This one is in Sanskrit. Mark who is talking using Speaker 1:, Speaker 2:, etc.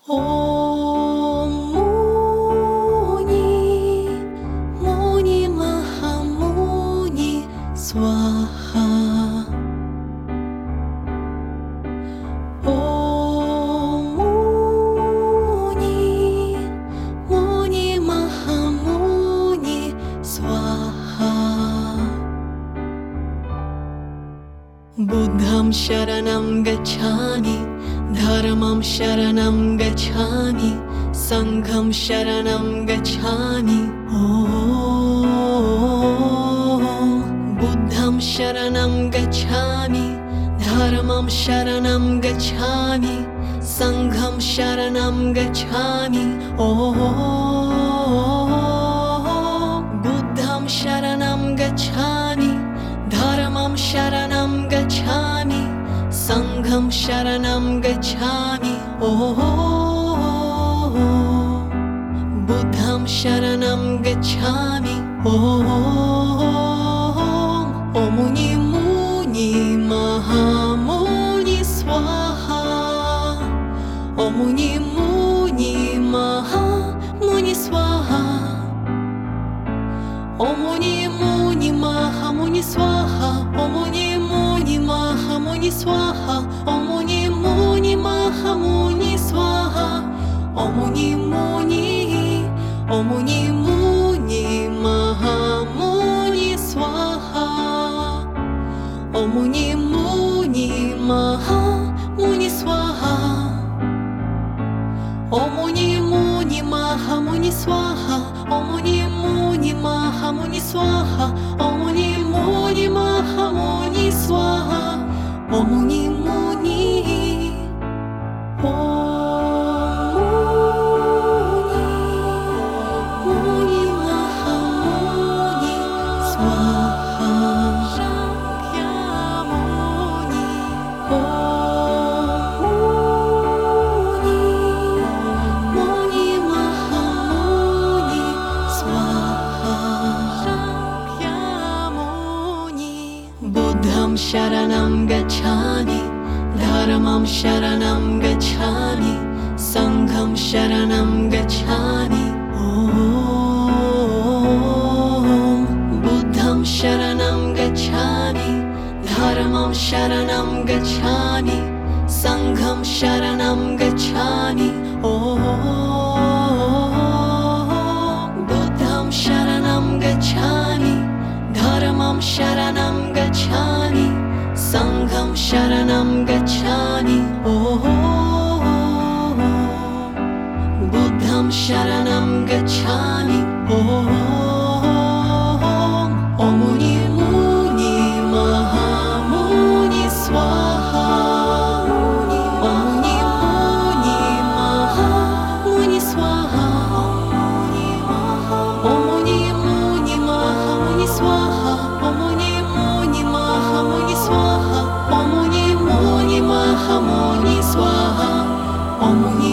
Speaker 1: ॐ मुनि मुनि महामुनि स्वाहा। ॐ मुनि मुनि महामुनि स्वाहा। बुद्धं शरणं गच्छामि, धर्मं शरणं गच्छामि, संघं शरणं गच्छामि। ॐ बुद्धं शरणं गच्छामि, धर्मं शरणं गच्छामि, संघं शरणं गच्छामि। ॐ बुद्धं शरणं गच्छामि, धर्मं शरणं गच्छामि, संघं शरणं गच्छामि। ॐ बुद्धं शरणं गच्छामि। ॐ मुनि मुनि महामुनि स्वाहा। ॐ मुनि मुनि महामुनि स्वाहा। ॐ मुनि मुनि महामुनि स्वाहा। ॐ मुनि मुनि महामुनि स्वाहा। ॐ मुनि मुनि महामुनि स्वाहा। ॐ मुनि मुनि महामुनि स्वाहा। ॐ मुनि मुनि महामुनि स्वाहा। ॐ मुनि मुनि महामुनि स्वाहा। ॐ मुनि मुनि महामुनि स्वाहा। ॐ मुनि मुनि महामुनि स्वाहा। ॐ मुनि मुनि मुनि महामुनि स्वाहा। शाक्यमुनि मुनि महामुनि स्वाहा। शाक्यमुनि बुद्धं शरणं गच्छामि, धर्मं शरणं गच्छामि, संघं शरणं गच्छामि। ॐ बुद्धं शरणं गच्छामि, धर्मं शरणं गच्छामि, संघं शरणं गच्छामि। ॐ बुद्धं शरणं गच्छामि, धर्मं शरणं गच्छामि, संघं शरणं गच्छामि। ॐ बुद्धं शरणं गच्छामि। ॐ मुनि मुनि महामुनि स्वाहा। ॐ मुनि मुनि महामुनि स्वाहा। ॐ मुनि मुनि महामुनि स्वाहा। ॐ मुनि मुनि महामुनि स्वाहा। ॐ मुनि मुनि महामुनि स्वाहा। ॐ मुनि